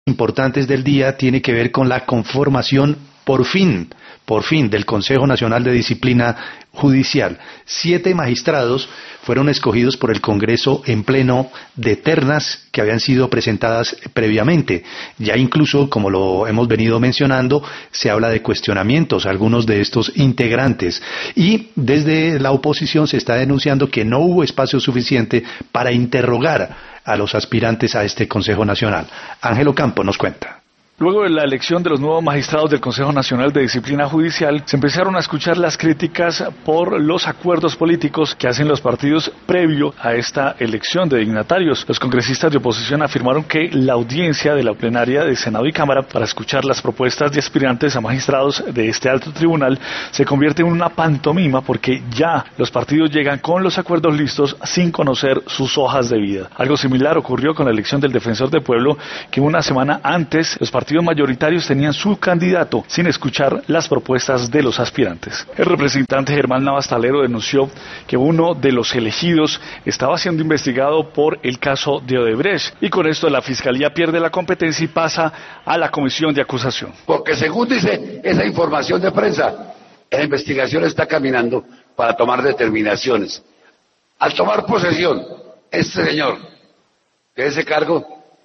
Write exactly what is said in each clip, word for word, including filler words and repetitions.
importantes del día tiene que ver con la conformación, por fin, por fin, del Consejo Nacional de Disciplina Judicial. Siete magistrados fueron escogidos por el Congreso en pleno de ternas que habían sido presentadas previamente. Ya incluso, como lo hemos venido mencionando, se habla de cuestionamientos a algunos de estos integrantes. Y desde la oposición se está denunciando que no hubo espacio suficiente para interrogar a los aspirantes a este Consejo Nacional. Ángelo Campo nos cuenta. Luego de la elección de los nuevos magistrados del Consejo Nacional de Disciplina Judicial, se empezaron a escuchar las críticas por los acuerdos políticos que hacen los partidos previo a esta elección de dignatarios. Los congresistas de oposición afirmaron que la audiencia de la plenaria de Senado y Cámara para escuchar las propuestas de aspirantes a magistrados de este alto tribunal se convierte en una pantomima porque ya los partidos llegan con los acuerdos listos sin conocer sus hojas de vida. Algo similar ocurrió con la elección del Defensor del Pueblo, que una semana antes los partidos partidos mayoritarios tenían su candidato sin escuchar las propuestas de los aspirantes. El representante Germán Navastalero denunció que uno de los elegidos estaba siendo investigado por el caso de Odebrecht y con esto la Fiscalía pierde la competencia y pasa a la comisión de acusación. Porque según dice esa información de prensa, la investigación está caminando para tomar determinaciones. Al tomar posesión, este señor de ese cargo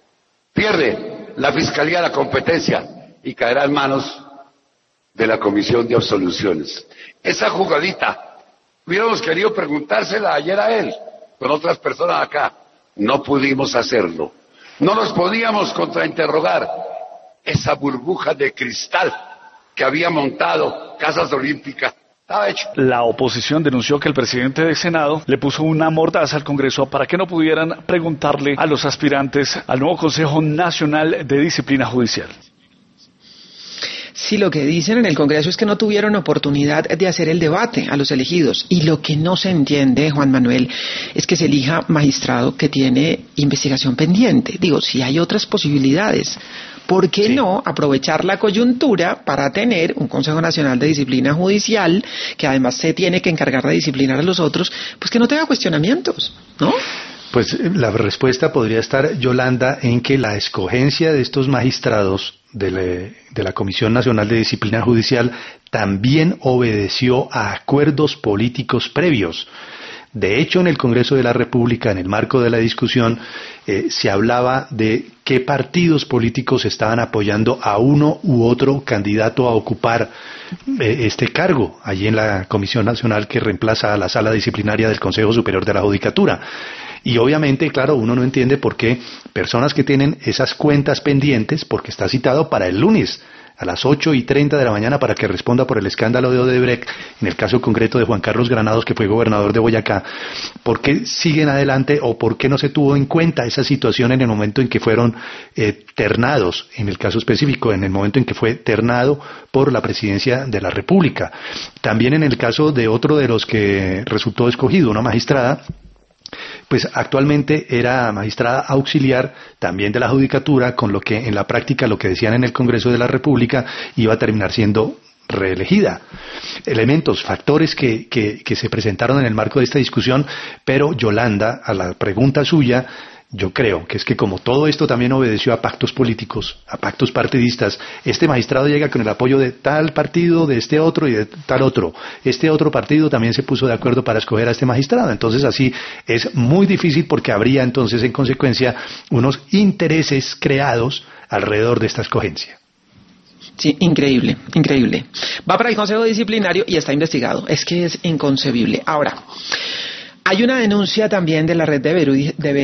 pierde la Fiscalía la competencia y caerá en manos de la Comisión de Absoluciones. Esa jugadita, hubiéramos querido preguntársela ayer a él, con otras personas acá, no pudimos hacerlo. No nos podíamos contrainterrogar. Esa burbuja de cristal que había montado Casas Olímpicas estaba hecho. La oposición denunció que el presidente del Senado le puso una mordaza al Congreso para que no pudieran preguntarle a los aspirantes al nuevo Consejo Nacional de Disciplina Judicial. Sí, lo que dicen en el Congreso es que no tuvieron oportunidad de hacer el debate a los elegidos. Y lo que no se entiende, Juan Manuel, es que se elija magistrado que tiene investigación pendiente. Digo, si hay otras posibilidades, ¿por qué sí. no aprovechar la coyuntura para tener un Consejo Nacional de Disciplina Judicial que además se tiene que encargar de disciplinar a los otros, pues que no tenga cuestionamientos, ¿no? Pues la respuesta podría estar, Yolanda, en que la escogencia de estos magistrados de la, de la Comisión Nacional de Disciplina Judicial también obedeció a acuerdos políticos previos. De hecho, en el Congreso de la República, en el marco de la discusión, eh, se hablaba de qué partidos políticos estaban apoyando a uno u otro candidato a ocupar eh, este cargo, allí en la Comisión Nacional que reemplaza a la Sala Disciplinaria del Consejo Superior de la Judicatura. Y obviamente, claro, uno no entiende por qué personas que tienen esas cuentas pendientes, porque está citado para el lunes, a las ocho y treinta de la mañana para que responda por el escándalo de Odebrecht, en el caso concreto de Juan Carlos Granados, que fue gobernador de Boyacá. ¿Por qué siguen adelante o por qué no se tuvo en cuenta esa situación en el momento en que fueron eh, ternados, en el caso específico, en el momento en que fue ternado por la presidencia de la República? También en el caso de otro de los que resultó escogido, una magistrada, pues actualmente era magistrada auxiliar también de la Judicatura, con lo que en la práctica lo que decían en el Congreso de la República iba a terminar siendo reelegida. Elementos, factores que, que, que se presentaron en el marco de esta discusión, pero Yolanda, a la pregunta suya, yo creo que es que como todo esto también obedeció a pactos políticos, a pactos partidistas, este magistrado llega con el apoyo de tal partido, de este otro y de tal otro. Este otro partido también se puso de acuerdo para escoger a este magistrado. Entonces así es muy difícil porque habría entonces en consecuencia unos intereses creados alrededor de esta escogencia. Sí, increíble, increíble. Va para el Consejo Disciplinario y está investigado. Es que es inconcebible. Ahora, hay una denuncia también de la red de Beruy, de